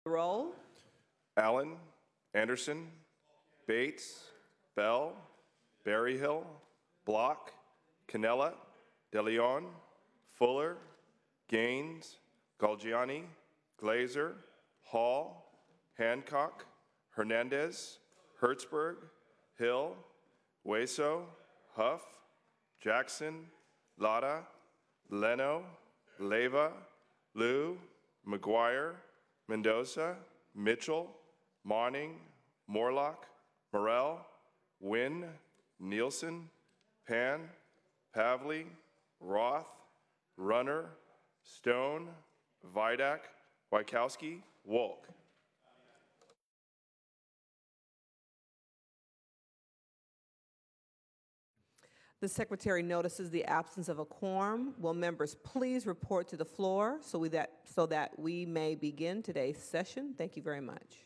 Roll. Allen, Anderson, Bates, Bell, Berryhill, Block, Canella, DeLeon, Fuller, Gaines, Galgiani, Glazer, Hall, Hancock, Hernandez, Hertzberg, Hill, Hueso, Huff, Jackson, Lada, Leno, Leyva, Liu, McGuire, Mendoza, Mitchell, Monning, Morlock, Morrell, Wynn, Nielsen, Pan, Pavley, Roth, Runner, Stone, Vidak, Wykowski, Wolk. The Secretary notices the absence of a quorum. Will members please report to the floor so that we may begin today's session? Thank you very much.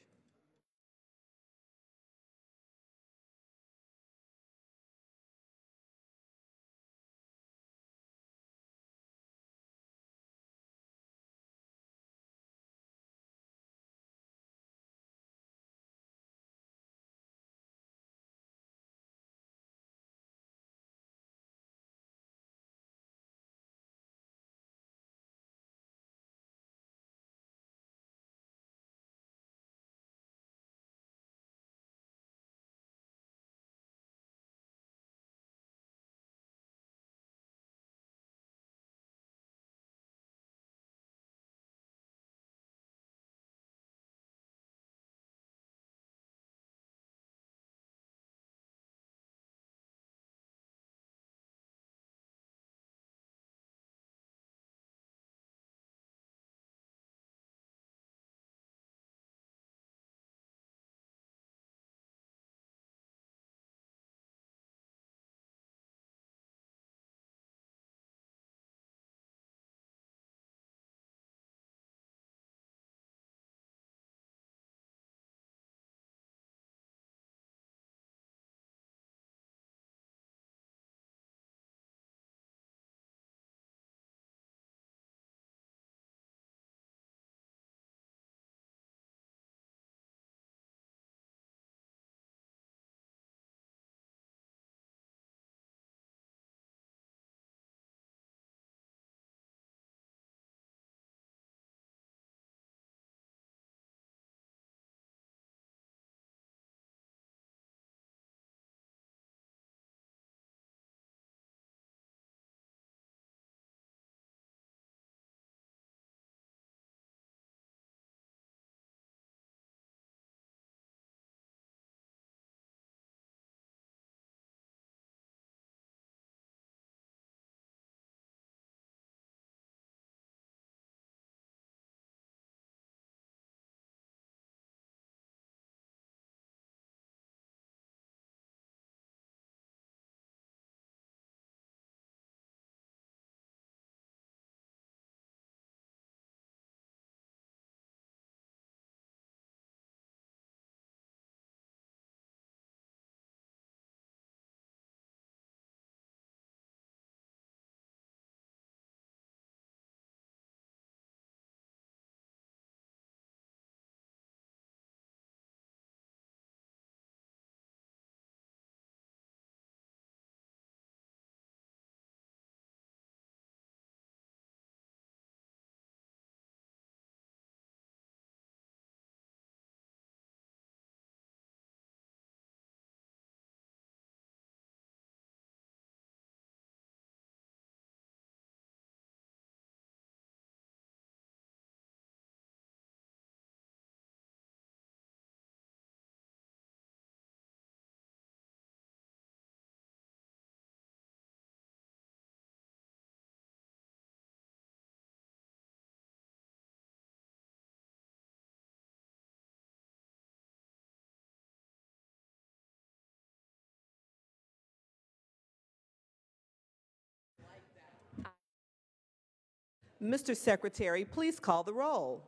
Mr. Secretary, please call the roll.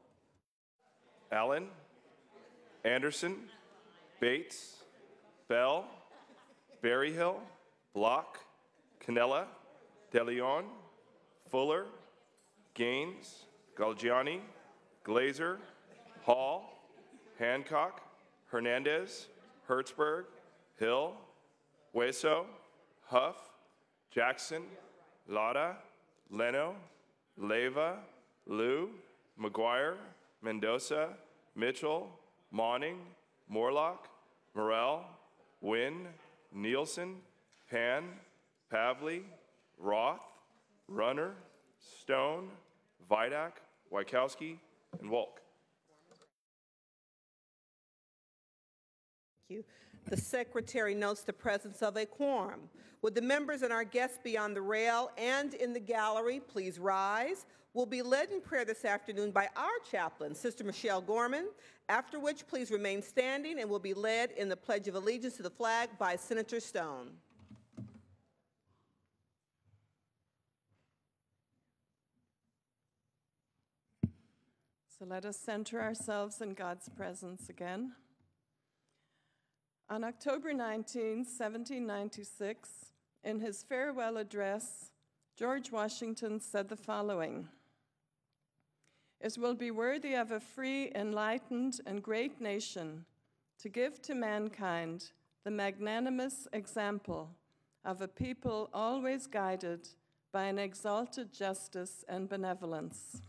Allen, Anderson, Bates, Bell, Berryhill, Block, Canella, DeLeon, Fuller, Gaines, Galgiani, Glazer, Hall, Hancock, Hernandez, Hertzberg, Hill, Hueso, Huff, Jackson, Lara, Leno, Leyva, Liu, McGuire, Mendoza, Mitchell, Monning, Morlock, Morell, Wynn, Nielsen, Pan, Pavley, Roth, Runner, Stone, Vidak, Wykowski, and Wolk. Thank you. The Secretary notes the presence of a quorum. Would the members and our guests be on the rail and in the gallery please rise? We'll be led in prayer this afternoon by our chaplain, Sister Michelle Gorman, after which please remain standing and will be led in the Pledge of Allegiance to the flag by Senator Stone. So let us center ourselves in God's presence again. On October 19, 1796, in his farewell address, George Washington said the following: "It will be worthy of a free, enlightened, and great nation to give to mankind the magnanimous example of a people always guided by an exalted justice and benevolence."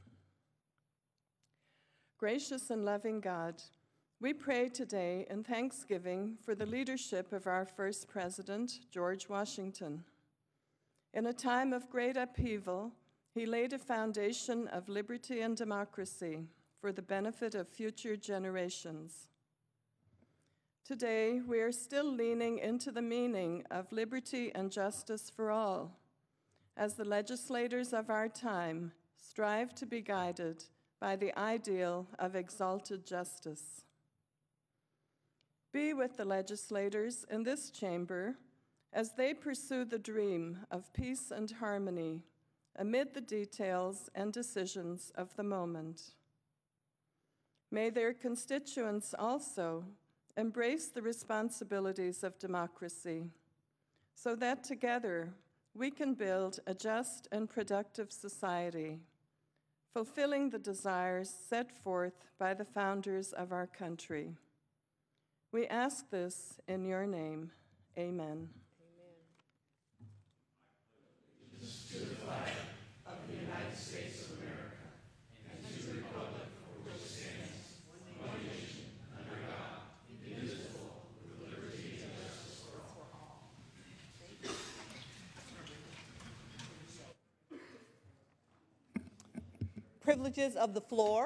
Gracious and loving God, we pray today in thanksgiving for the leadership of our first president, George Washington. In a time of great upheaval, he laid a foundation of liberty and democracy for the benefit of future generations. Today, we are still leaning into the meaning of liberty and justice for all, as the legislators of our time strive to be guided by the ideal of exalted justice. Be with the legislators in this chamber as they pursue the dream of peace and harmony amid the details and decisions of the moment. May their constituents also embrace the responsibilities of democracy so that together we can build a just and productive society, fulfilling the desires set forth by the founders of our country. We ask this in your name. Amen. To the flag of the United States of America and to the republic for which it stands, one nation, under God, indivisible, with liberty and justice for all. Privileges of the floor.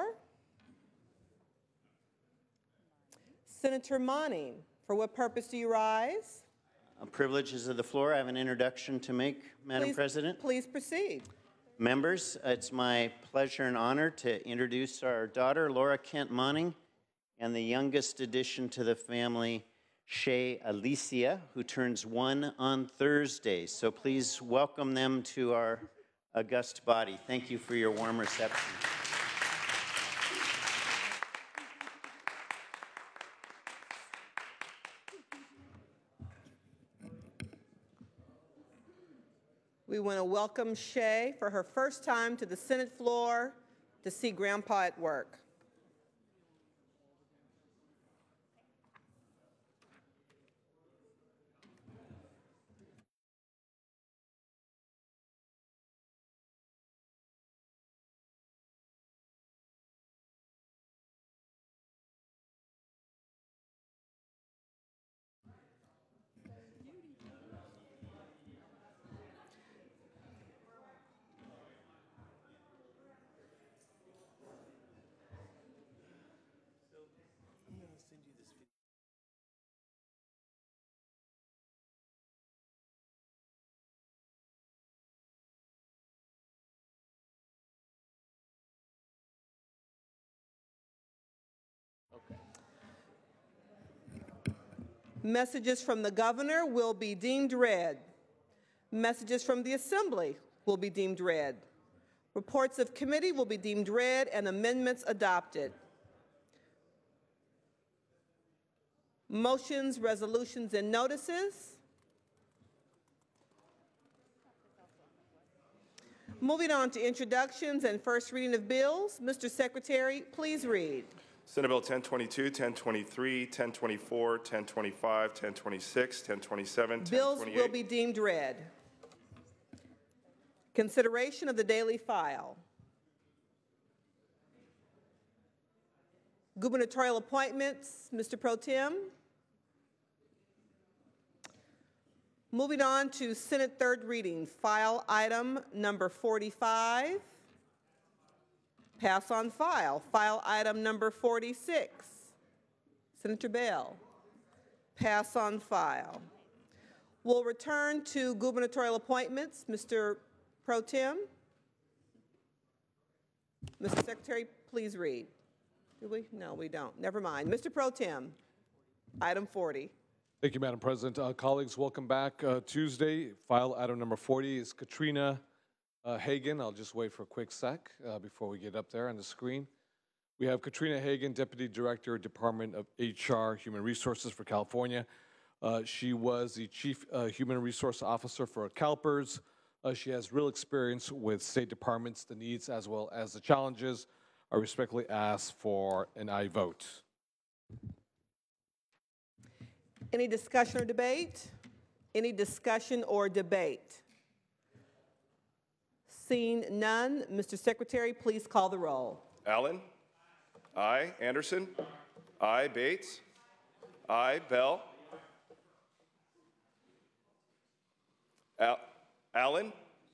Senator Monning, for what purpose do you rise? Privileges of the floor. I have an introduction to make, Madam President. Please proceed. Members, it's my pleasure and honor to introduce our daughter, Laura Kent Monning, and the youngest addition to the family, Shay Alicia, who turns 1 on Thursday. So please welcome them to our august body. Thank you for your warm reception. We want to welcome Shay for her first time to the Senate floor to see Grandpa at work. Messages from the governor will be deemed read. Messages from the assembly will be deemed read. Reports of committee will be deemed read and amendments adopted. Motions, resolutions, and notices. Moving on to introductions and first reading of bills. Mr. Secretary, please read. Senate Bill 1022, 1023, 1024, 1025, 1026, 1027, Bills 1028. will be deemed read. Consideration of the daily file. Gubernatorial appointments, Mr. Pro Tem. Moving on to Senate third reading, file item number 45. Pass on file. File item number 46. Senator Bell. Pass on file. We'll return to gubernatorial appointments. Mr. Pro Tem. Mr. Secretary, please read. Do we? No, we don't. Never mind. Mr. Pro Tem, item 40. Thank you, Madam President. Colleagues, welcome back. Tuesday, file item number 40 is Katrina Hagan. I'll just wait for a quick sec before we get up there on the screen. We have Katrina Hagan, Deputy Director, Department of HR, Human Resources for California. She was the Chief Human Resource Officer for CalPERS. She has real experience with state departments, the needs as well as the challenges. I respectfully ask for an aye vote. Any discussion or debate? Any discussion or debate? Seeing none, Mr. Secretary, please call the roll. Allen? Aye. Anderson? Aye. Bates? Aye. Bell? Allen?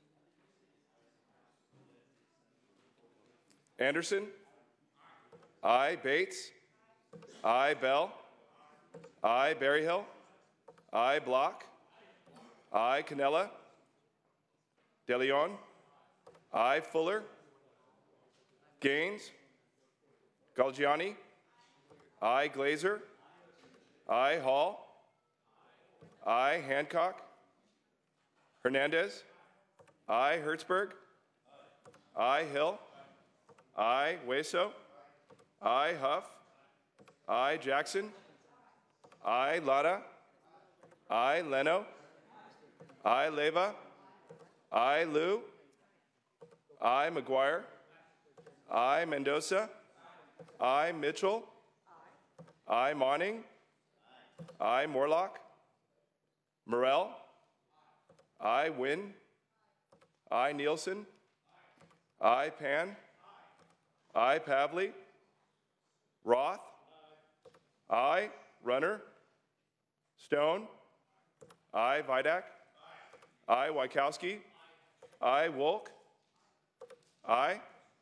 Anderson? Aye. Bates? Aye. Bell? Aye. Berryhill? Aye. Block? Aye. Cannella? De Leon? Aye. Fuller? Gaines? Galgiani? Aye. Glazer? Aye. Hall? Aye. Hancock? Hernandez? Aye. Hertzberg? Aye. Hill? Aye. Hueso? Aye. Huff? Aye. Jackson? Aye. Lara? Aye. Leno? Aye. Leyva? Aye. Liu? Aye. McGuire? Aye. Mendoza? Aye. Mitchell? Aye. Monning? Aye. Morlock? Morell? Aye. Wynn? Aye. Nielsen? Aye. Pan? Aye. Pavley? Roth? Aye. Runner? Stone? Aye. Vidak? Aye. Wykowski? Aye. Wolk? Aye.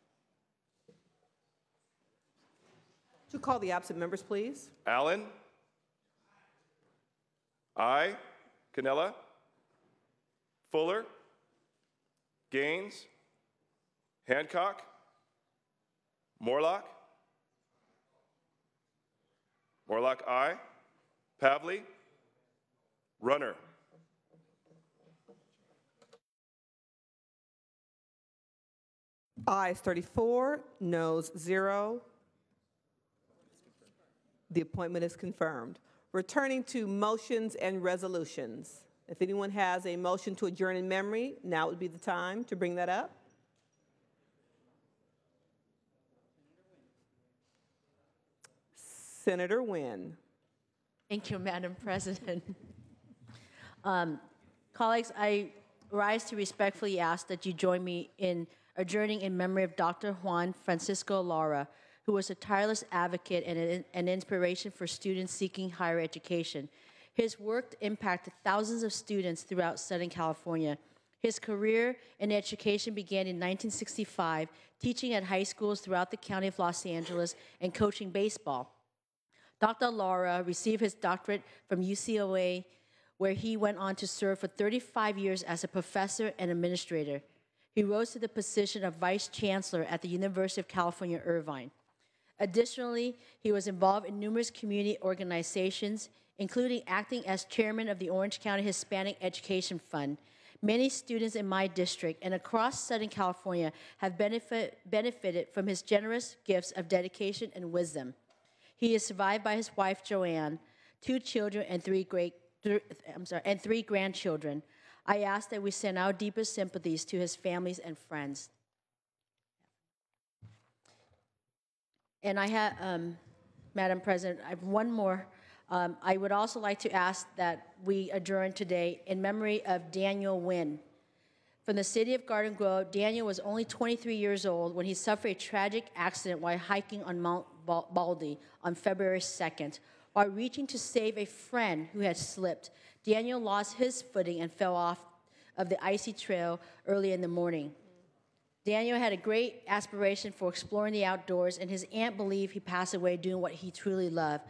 To call the absent members, please. Allen? Aye. Cannella? Fuller? Gaines? Hancock? Morlock? Morlock, aye. Pavley? Runner? Ayes 34, noes 0. The appointment is confirmed. Returning to motions and resolutions. If anyone has a motion to adjourn in memory, now would be the time to bring that up. Senator Wynn. Thank you, Madam President. Colleagues, I rise to respectfully ask that you join me in adjourning in memory of Dr. Juan Francisco Lara, who was a tireless advocate and an inspiration for students seeking higher education. His work impacted thousands of students throughout Southern California. His career in education began in 1965, teaching at high schools throughout the county of Los Angeles and coaching baseball. Dr. Lara received his doctorate from UCLA, where he went on to serve for 35 years as a professor and administrator. He rose to the position of vice chancellor at the University of California, Irvine. Additionally, he was involved in numerous community organizations, including acting as chairman of the Orange County Hispanic Education Fund. Many students in my district and across Southern California have benefited from his generous gifts of dedication and wisdom. He is survived by his wife, Joanne, 2 children, and 3 grandchildren. I ask that we send our deepest sympathies to his families and friends. And I have Madam President, I have one more. I would also like to ask that we adjourn today in memory of Daniel Wynn. From the city of Garden Grove, Daniel was only 23 years old when he suffered a tragic accident while hiking on Mount Baldy on February 2nd. While reaching to save a friend who had slipped, Daniel lost his footing and fell off of the icy trail early in the morning. Daniel had a great aspiration for exploring the outdoors, and his aunt believed he passed away doing what he truly loved,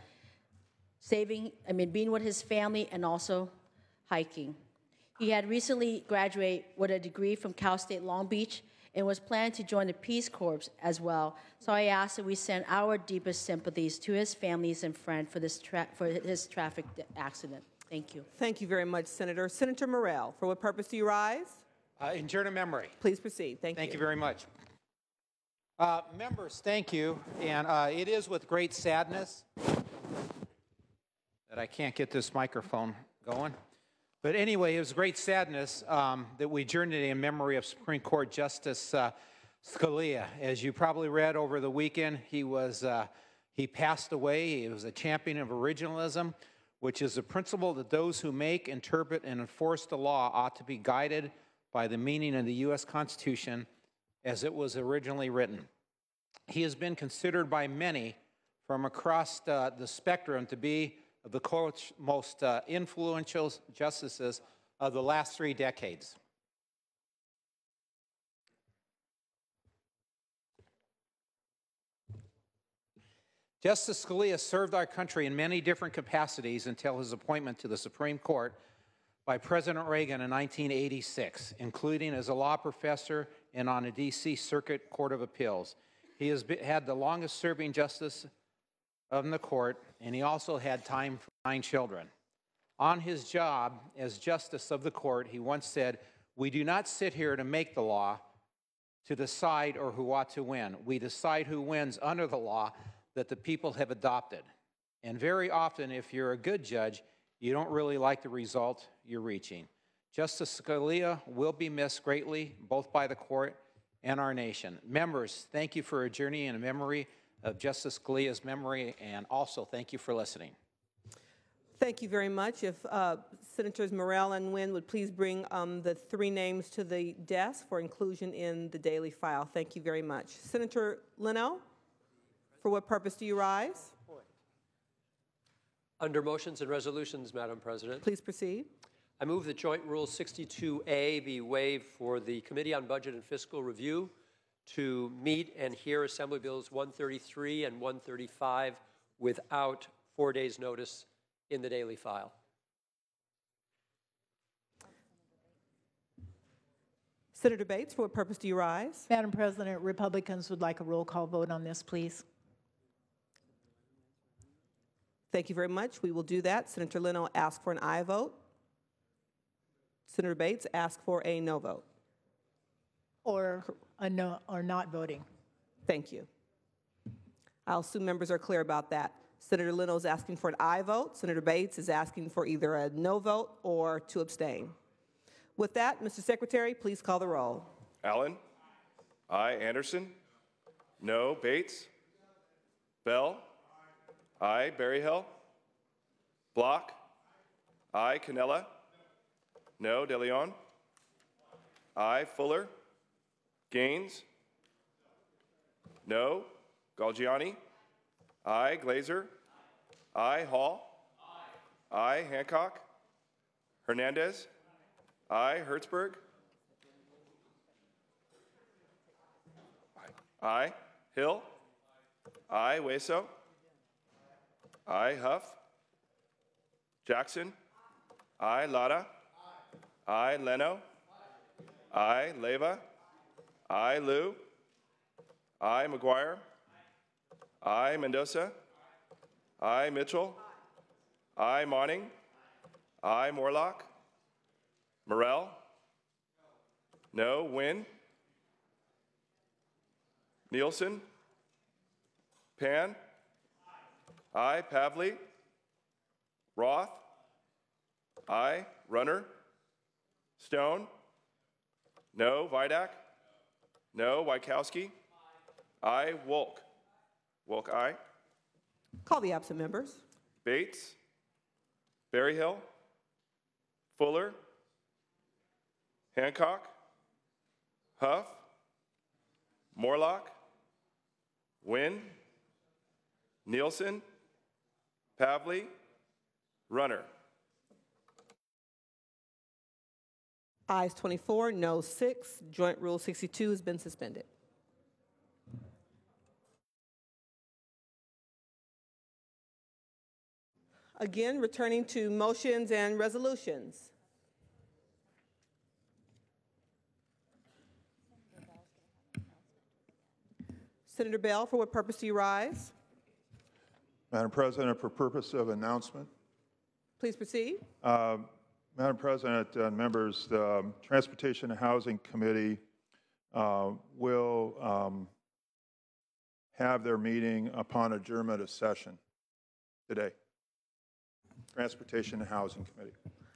being with his family and also hiking. He had recently graduated with a degree from Cal State Long Beach and was planning to join the Peace Corps as well. So I ask that we send our deepest sympathies to his families and friends for his traffic accident. Thank you. Thank you very much, Senator. Senator Morrell, for what purpose do you rise? In journal memory. Please proceed. Thank you. Thank you very much. Members, thank you. And it is with great sadness that I can't get this microphone going. But anyway, it was great sadness that we adjourned today in memory of Supreme Court Justice Scalia. As you probably read over the weekend, he passed away. He was a champion of originalism, which is the principle that those who make, interpret, and enforce the law ought to be guided by the meaning of the U.S. Constitution as it was originally written. He has been considered by many from across the spectrum to be the court's most influential justices of the last 3 decades. Justice Scalia served our country in many different capacities until his appointment to the Supreme Court by President Reagan in 1986, including as a law professor and on a D.C. Circuit Court of Appeals. He has had the longest-serving justice of the court, and he also had time for 9 children. On his job as justice of the court, he once said, "We do not sit here to make the law, to decide or who ought to win. We decide who wins under the law that the people have adopted." And very often, if you're a good judge, you don't really like the result you're reaching. Justice Scalia will be missed greatly, both by the court and our nation. Members, thank you for a journey in memory of Justice Scalia's memory, and also thank you for listening. Thank you very much. If Senators Morrell and Wynn would please bring the 3 names to the desk for inclusion in the daily file. Thank you very much. Senator Leno, for what purpose do you rise? Under motions and resolutions, Madam President, Please proceed. I move that Joint Rule 62A be waived for the Committee on Budget and Fiscal Review to meet and hear Assembly Bills 133 and 135 without 4 days' notice in the daily file. Senator Bates, for what purpose do you rise? Madam President, Republicans would like a roll call vote on this, please. Thank you very much. We will do that. Senator Leno asked for an aye vote. Senator Bates asked for a no vote. Or a no, or not voting. Thank you. I'll assume members are clear about that. Senator Leno is asking for an aye vote. Senator Bates is asking for either a no vote or to abstain. With that, Mr. Secretary, please call the roll. Allen? Aye. Anderson? No. Bates? Bell? Aye. Berryhill? Block? Aye. Cannella? No. De Leon? Aye. Fuller? Gaines? No. Galgiani? Aye. Glazer? Aye. Hall? Aye. Hancock? Hernandez? Aye. Hertzberg? Aye. Hill? Aye. Hueso? Aye. Huff? Jackson? Aye. Lara? Aye. Leno? Aye. Leyva? Aye. Liu? Aye. McGuire? Aye. Mendoza? Aye. Mitchell? Aye. Monning? Aye. Morlock? Morrell? No. Wynn? Nielsen? Pan? Aye. Pavley? Roth? Aye. Runner? Stone? No. Vidak? No. Wykowski? Aye. Wolk? Wolk, aye. Call the absent members. Bates, Berryhill, Fuller, Hancock, Huff, Morlock, Wynn, Nielsen, Pavley, Runner. Ayes 24, no 6. Joint Rule 62 has been suspended. Again, returning to motions and resolutions. Senator Bell, for what purpose do you rise? Madam President, for purpose of announcement. Please proceed. Madam President, members, the Transportation and Housing Committee will have their meeting upon adjournment of session today. Transportation and Housing Committee.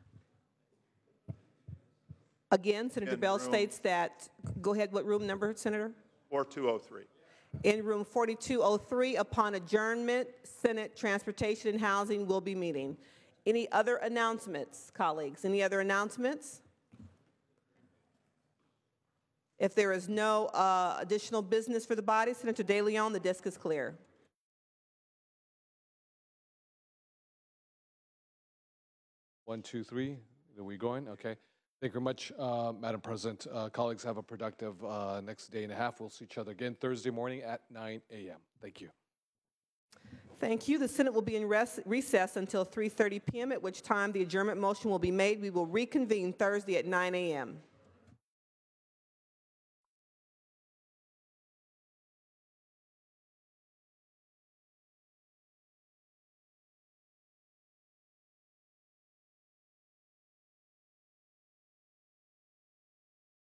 Again, Senator In Bell room- states that, go ahead, what room number, Senator? 4203. In room 4203, upon adjournment, Senate Transportation and Housing will be meeting. Any other announcements, colleagues? Any other announcements? If there is no additional business for the body, Senator De Leon, the desk is clear. One, two, three. Are we going? Okay. Thank you very much, Madam President. Colleagues, have a productive next day and a half. We'll see each other again Thursday morning at 9 a.m. Thank you. Thank you. The Senate will be in recess until 3:30 p.m., at which time the adjournment motion will be made. We will reconvene Thursday at 9 a.m.